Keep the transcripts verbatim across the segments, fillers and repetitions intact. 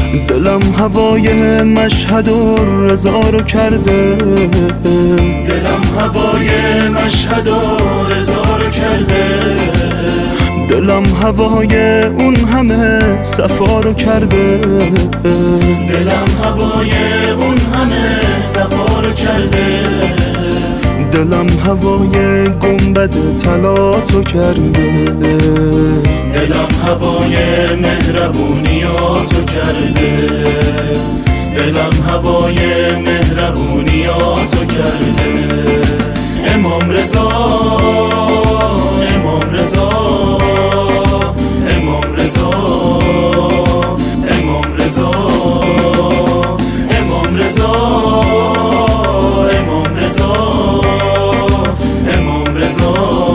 دلم هوای مشهد و رضا رو کرده، دلم هوای مشهد و رضا رو کرده، دلم هوای اون همه صفا رو کرده، دلم هوای اون همه صفا رو کرده، دلم هوای گنبد طلاتو کرده، دلم هوای مهربونیاتو کرده، دلم هوای مهربونیاتو کرده. امام رضا، امام رضا، امام رضا، امام رضا، امام رضا، امام رضا، امام رضا،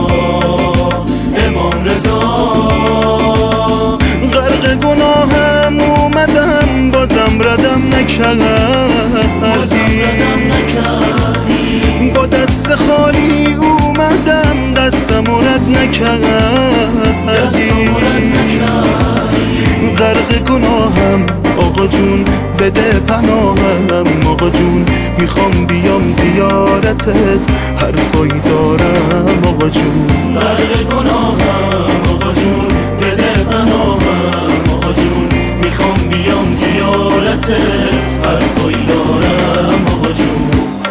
امام رضا. غرق گناهم اومدم بازم ردم نکردی، با دست خالی اومدم دستم رد نکردی. غرق گناهم آقا جون بده پناهم، آقا جون میخوام بیام زیارتت حرفایی دارم آقا جون. غرق گناهم آقا جون بده پناهم، آقا جون میخوام بیام زیارتت حرفایی دارم آقا جون.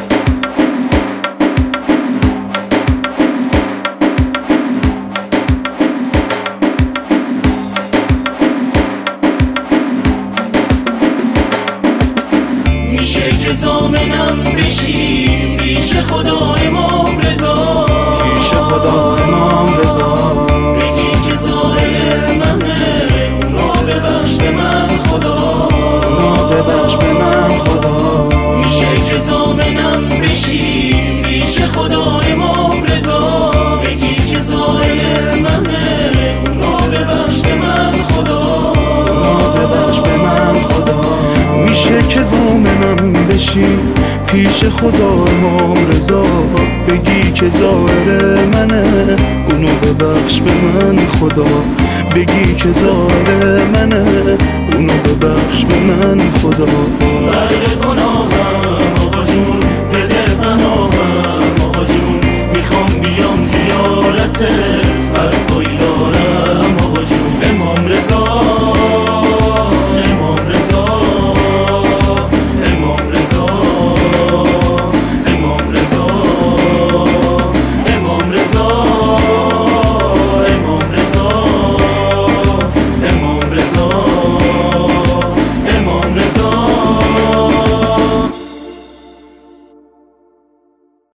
میشه که ضامنم بشی پیش خدا امام رضا، پیش خدا امام رضا، بگی که ظاهر منه اونو ببخش به من خدا، اونو ببخش به من خدا. میشه که ضامنم بشی پیش خدا امام رضا، بگی که ظاهر منه اونو ببخش به من خدا، اونو ببخش به من خدا. میشه که ضامنم بشی پیش خدا امام رضا، بگی که ظاهر منه اونو ببخش به من خدا، بگی که ظاهر منه اونو ببخش به من خدا. غرق گناهم آقا جون بده پناهم، آقا جون میخوام بیام زیارتت حرفایی